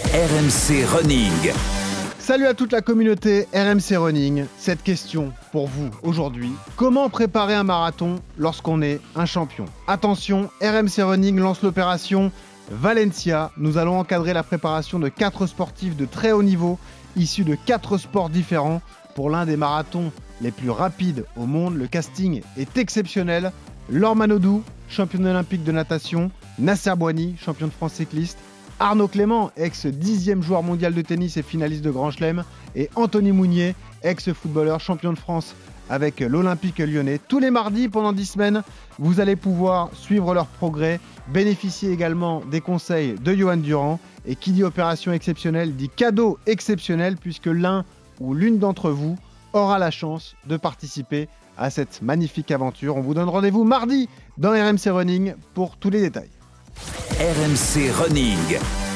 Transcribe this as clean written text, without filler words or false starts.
RMC Running. Salut à toute la communauté RMC Running. Cette question pour vous aujourd'hui: comment préparer un marathon lorsqu'on est un champion? Attention, RMC Running lance l'opération Valencia. Nous allons encadrer la préparation de 4 sportifs de très haut niveau, issus de 4 sports différents. Pour l'un des marathons les plus rapides au monde, le casting est exceptionnel. Laure Manodou, championne olympique de natation, Nasser Boigny, champion de France cycliste, Arnaud Clément, ex-10e joueur mondial de tennis et finaliste de Grand Chelem, et Anthony Mounier, ex-footballeur, champion de France avec l'Olympique lyonnais. Tous les mardis, pendant 10 semaines, vous allez pouvoir suivre leur progrès, bénéficier également des conseils de Johan Durand. Et qui dit opération exceptionnelle dit cadeau exceptionnel, puisque l'un ou l'une d'entre vous aura la chance de participer à cette magnifique aventure. On vous donne rendez-vous mardi dans RMC Running pour tous les détails. RMC Running.